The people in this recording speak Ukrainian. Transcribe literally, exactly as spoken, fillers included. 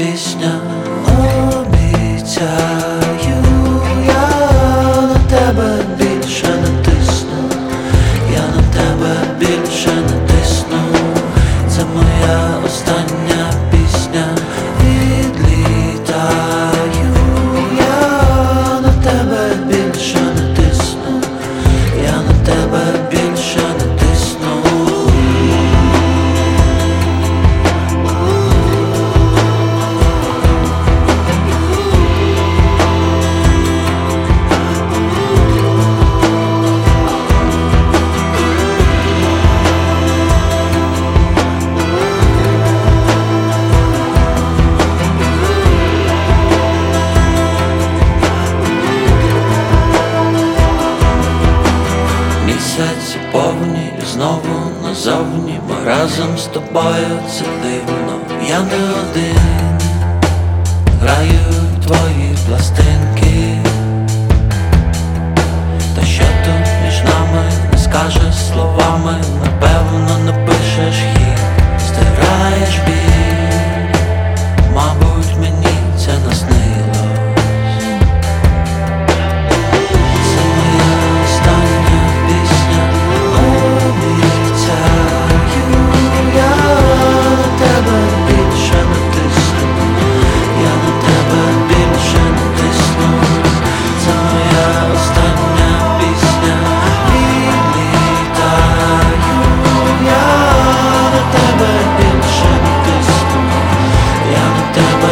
пісня, обіцяю, я на тебе більше не тисну, я на тебе більше не тисну. Це моя остання пісня, відлітаю, я на тебе більше не тисну, я на тебе більше не тисну. Місяці повні, і знову назовні ми разом з тобою, це дивно. Я не один, грають твої пластинки. Та що тут між нами не скажеш словами, напевно напишеш хіт, стираєш біль, мабуть мені це наснилось. Це моя остання пісня, обіцяю, я на тебе більше не тисну, я на тебе більше не тисну. Це моя остання пісня, відлітаю, я на тебе більше не тисну, я на тебе